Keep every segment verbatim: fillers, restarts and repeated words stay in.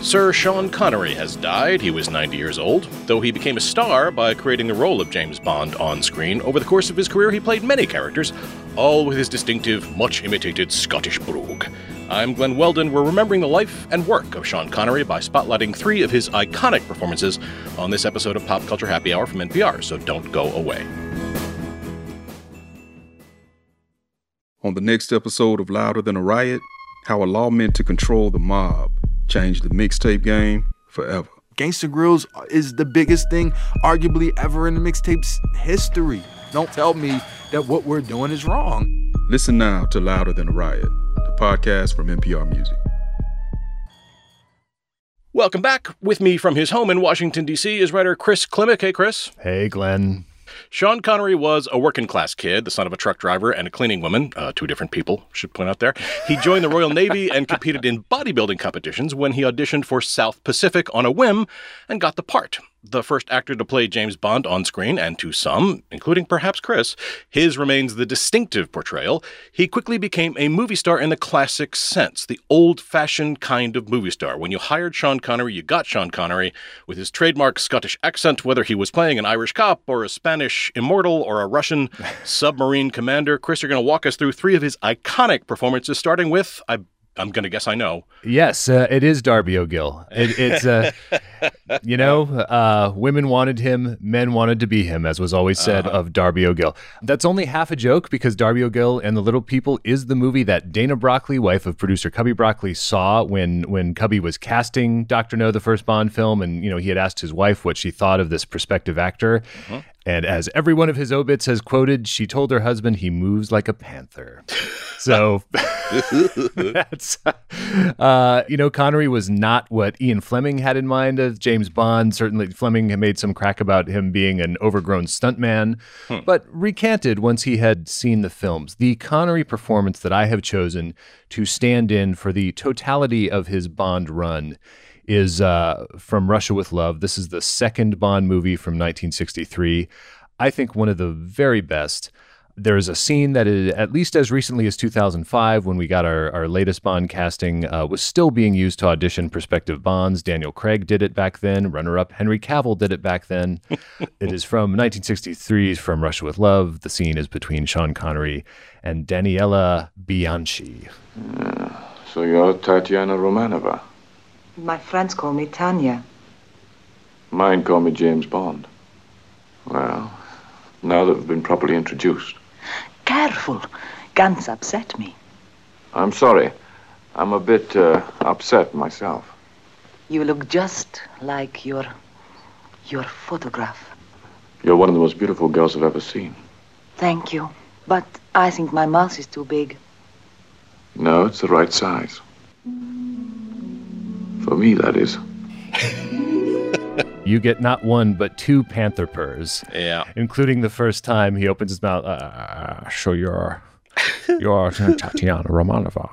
Sir Sean Connery has died. He was ninety years old, though he became a star by creating the role of James Bond on screen. Over the course of his career, he played many characters, all with his distinctive, much-imitated Scottish brogue. I'm Glenn Weldon. We're remembering the life and work of Sean Connery by spotlighting three of his iconic performances on this episode of Pop Culture Happy Hour from N P R, so don't go away. On the next episode of Louder Than a Riot, how a law meant to control the mob changed the mixtape game forever. Gangsta Grillz is the biggest thing arguably ever in the mixtape's history. Don't tell me that what we're doing is wrong. Listen now to Louder Than a Riot, the podcast from N P R Music. Welcome back. With me from his home in Washington, D C is writer Chris Klimek. Hey, Chris. Hey, Glenn. Sean Connery was a working-class kid, the son of a truck driver and a cleaning woman. Uh, two different people, should point out there. He joined the Royal Navy and competed in bodybuilding competitions when he auditioned for South Pacific on a whim and got the part. The first actor to play James Bond on screen, and to some, including perhaps Chris, his remains the distinctive portrayal. He quickly became a movie star in the classic sense, the old-fashioned kind of movie star. When you hired Sean Connery, you got Sean Connery with his trademark Scottish accent, whether he was playing an Irish cop or a Spanish immortal or a Russian submarine commander. Chris, you're going to walk us through three of his iconic performances, starting with, I I'm going to guess I know. Yes, uh, it is Darby O'Gill. It, it's, uh, you know, uh, women wanted him, men wanted to be him, as was always said uh-huh. of Darby O'Gill. That's only half a joke, because Darby O'Gill and the Little People is the movie that Dana Broccoli, wife of producer Cubby Broccoli, saw when when Cubby was casting Doctor No, the first Bond film, and, you know, he had asked his wife what she thought of this prospective actor. Uh-huh. And as every one of his obits has quoted, she told her husband he moves like a panther. So that's, uh, you know, Connery was not what Ian Fleming had in mind as James Bond. Certainly Fleming had made some crack about him being an overgrown stuntman, hmm. but recanted once he had seen the films. The Connery performance that I have chosen to stand in for the totality of his Bond run is uh, from Russia with Love. This is the second Bond movie from nineteen sixty-three. I think one of the very best. There's a scene that is, at least as recently as two thousand five, when we got our, our latest Bond casting, uh, was still being used to audition prospective Bonds. Daniel Craig did it back then. Runner-up Henry Cavill did it back then. It is from nineteen sixty-three's From Russia with Love. The scene is between Sean Connery and Daniela Bianchi. Uh, so you're Tatiana Romanova. My friends call me Tanya. Mine call me James Bond. Well, now that we've been properly introduced. Careful. Guns upset me. I'm sorry. I'm a bit uh, upset myself. You look just like your... your photograph. You're one of the most beautiful girls I've ever seen. Thank you. But I think my mouth is too big. No, it's the right size. For me, that is. You get not one, but two panther purrs. Yeah. Including the first time he opens his mouth. Uh, so you're, you're Tatiana Romanova.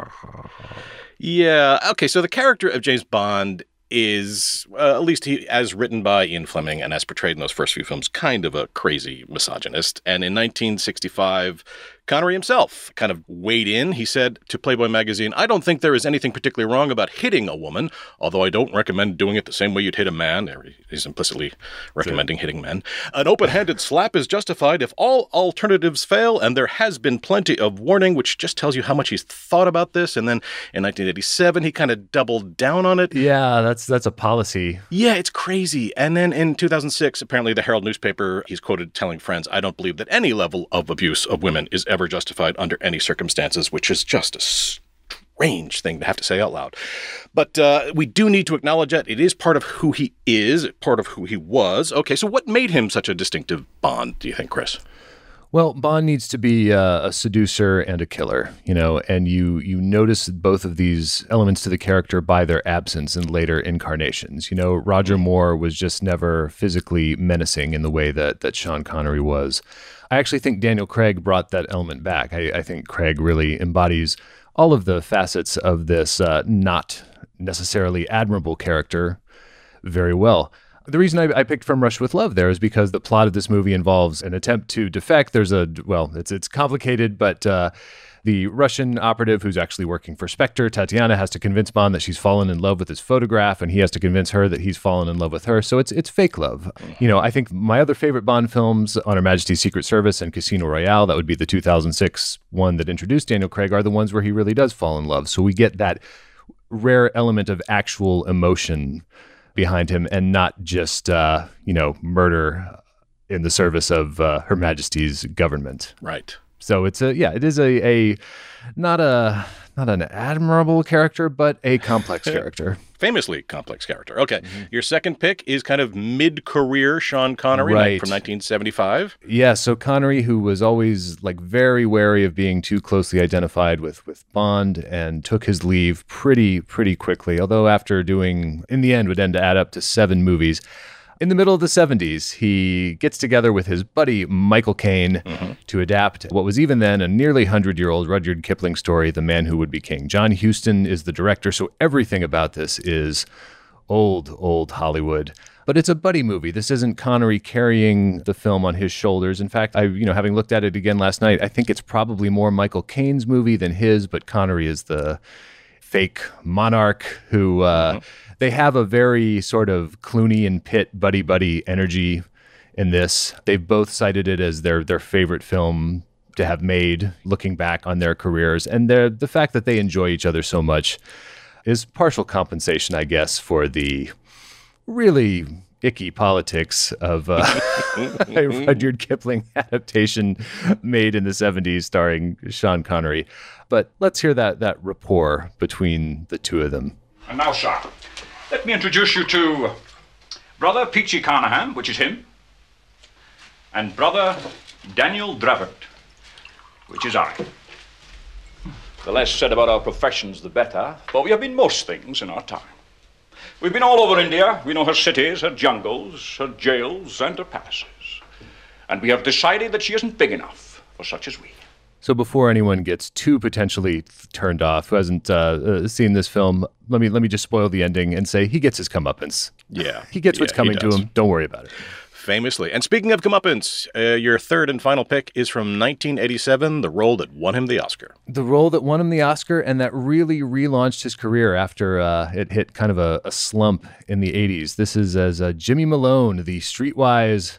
Yeah. Okay, so the character of James Bond is, uh, at least he, as written by Ian Fleming and as portrayed in those first few films, kind of a crazy misogynist. And in nineteen sixty-five, Connery himself kind of weighed in. He said to Playboy magazine, "I don't think there is anything particularly wrong about hitting a woman, although I don't recommend doing it the same way you'd hit a man." He's implicitly recommending sure. hitting men. "An open-handed slap is justified if all alternatives fail, and there has been plenty of warning," which just tells you how much he's thought about this. And then in nineteen eighty-seven, he kind of doubled down on it. Yeah, that's that's a policy. Yeah, it's crazy. And then in two thousand six, apparently the Herald newspaper, he's quoted telling friends, "I don't believe that any level of abuse of women is ever justified under any circumstances," which is just a strange thing to have to say out loud. But uh, we do need to acknowledge that it is part of who he is, part of who he was. Okay, so what made him such a distinctive Bond, do you think, Chris? Well, Bond needs to be uh, a seducer and a killer, you know, and you you notice both of these elements to the character by their absence in later incarnations. You know, Roger Moore was just never physically menacing in the way that that Sean Connery was. I actually think Daniel Craig brought that element back. I, I think Craig really embodies all of the facets of this uh, not necessarily admirable character very well. The reason I, I picked From Russia with Love there is because the plot of this movie involves an attempt to defect. There's a, well, it's it's complicated, but uh, The Russian operative who's actually working for Spectre, Tatiana, has to convince Bond that she's fallen in love with his photograph, and he has to convince her that he's fallen in love with her. So it's it's fake love. You know, I think my other favorite Bond films, On Her Majesty's Secret Service and Casino Royale, that would be the two thousand six one that introduced Daniel Craig, are the ones where he really does fall in love. So we get that rare element of actual emotion behind him and not just, uh, you know, murder in the service of uh, Her Majesty's government. Right. So it's a, yeah, it is a, a not a, not an admirable character, but a complex character. Famously complex character. Okay. Mm-hmm. Your second pick is kind of mid-career Sean Connery right. from nineteen seventy-five. Yeah. So Connery, who was always like very wary of being too closely identified with, with Bond, and took his leave pretty, pretty quickly. Although after doing, in the end, would end to add up to seven movies. In the middle of the seventies, he gets together with his buddy Michael Caine mm-hmm. to adapt what was even then a nearly hundred-year-old Rudyard Kipling story, The Man Who Would Be King. John Huston is the director, so everything about this is old, old Hollywood. But it's a buddy movie. This isn't Connery carrying the film on his shoulders. In fact, I, you know, having looked at it again last night, I think it's probably more Michael Caine's movie than his, but Connery is the fake monarch who... Uh, mm-hmm. They have a very sort of Clooney and Pitt buddy-buddy energy in this. They've both cited it as their their favorite film to have made, looking back on their careers. And the fact that they enjoy each other so much is partial compensation, I guess, for the really icky politics of uh, a Rudyard Kipling adaptation made in the seventies starring Sean Connery. But let's hear that that rapport between the two of them. And now, sir, let me introduce you to Brother Peachy Carnahan, which is him, and Brother Daniel Dravert, which is I. The less said about our professions, the better, but we have been most things in our time. We've been all over India. We know her cities, her jungles, her jails, and her palaces. And we have decided that she isn't big enough for such as we. So before anyone gets too potentially turned off, who hasn't uh, uh, seen this film, let me let me just spoil the ending and say he gets his comeuppance. Yeah. He gets what's yeah, coming to him. Don't worry about it. Famously. And speaking of comeuppance, uh, your third and final pick is from nineteen eighty-seven, the role that won him the Oscar. The role that won him the Oscar and that really relaunched his career after uh, it hit kind of a, a slump in the eighties. This is as uh, Jimmy Malone, the streetwise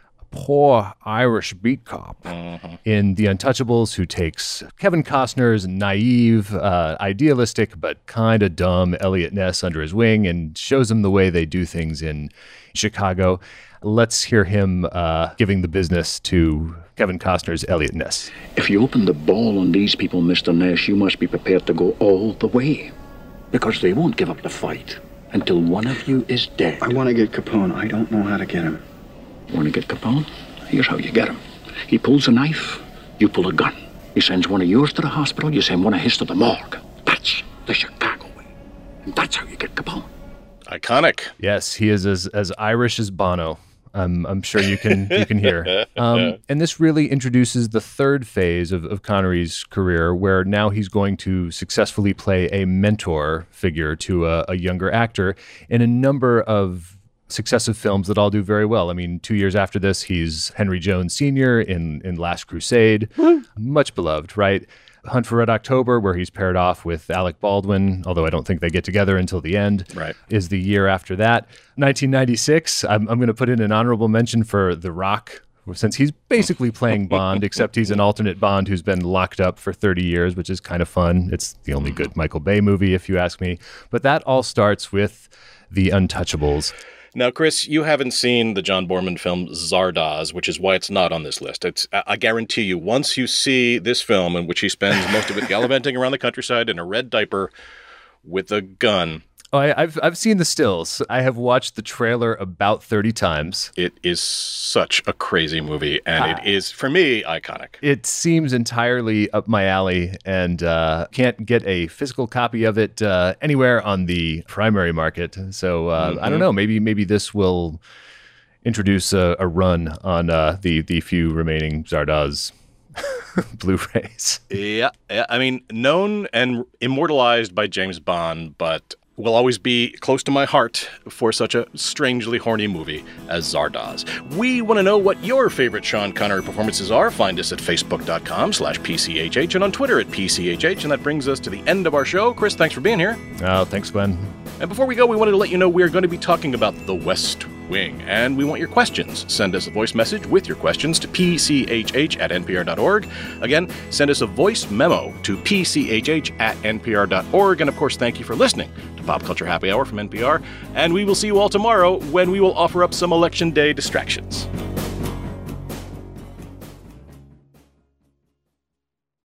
poor Irish beat cop mm-hmm. in The Untouchables, who takes Kevin Costner's naive, uh, idealistic, but kind of dumb Elliot Ness under his wing and shows him the way they do things in Chicago. Let's hear him uh, giving the business to Kevin Costner's Elliot Ness. If you open the ball on these people, Mister Ness, you must be prepared to go all the way, because they won't give up the fight until one of you is dead. I want to get Capone. I don't know how to get him. Want to get Capone? Here's how you get him. He pulls a knife, you pull a gun. He sends one of yours to the hospital, you send one of his to the morgue. That's the Chicago way. And that's how you get Capone. Iconic. Yes, he is as, as Irish as Bono. Um, I'm sure you can you can hear. Um, and this really introduces the third phase of, of Connery's career, where now he's going to successfully play a mentor figure to a, a younger actor in a number of successive films that all do very well. I mean, two years after this, he's Henry Jones Senior in, in Last Crusade. Much beloved, right? Hunt for Red October, where he's paired off with Alec Baldwin, although I don't think they get together until the end, right. is the year after that. nineteen ninety-six, I'm, I'm going to put in an honorable mention for The Rock, since he's basically playing Bond, except he's an alternate Bond who's been locked up for thirty years, which is kind of fun. It's the only good Michael Bay movie, if you ask me. But that all starts with The Untouchables. Now, Chris, you haven't seen the John Boorman film Zardoz, which is why it's not on this list. It's, I guarantee you, once you see this film in which he spends most of it gallivanting around the countryside in a red diaper with a gun. Oh, I, I've I've seen the stills. I have watched the trailer about thirty times. It is such a crazy movie, and uh, it is, for me, iconic. It seems entirely up my alley, and uh, can't get a physical copy of it uh, anywhere on the primary market. So uh, mm-hmm. I don't know. Maybe maybe this will introduce a, a run on uh, the the few remaining Zardoz Blu-rays. Yeah, yeah, I mean, known and immortalized by James Bond, but will always be close to my heart for such a strangely horny movie as Zardoz. We want to know what your favorite Sean Connery performances are. Find us at facebook.com slash PCHH and on Twitter at P C H H. And that brings us to the end of our show. Chris, thanks for being here. Oh, thanks, Glenn. And before we go, we wanted to let you know we are going to be talking about The West Wing, and we want your questions. Send us a voice message with your questions to p c h h at n p r dot org. Again, send us a voice memo to p c h h at n p r dot org. And of course, thank you for listening to Pop Culture Happy Hour from N P R. And we will see you all tomorrow when we will offer up some Election Day distractions.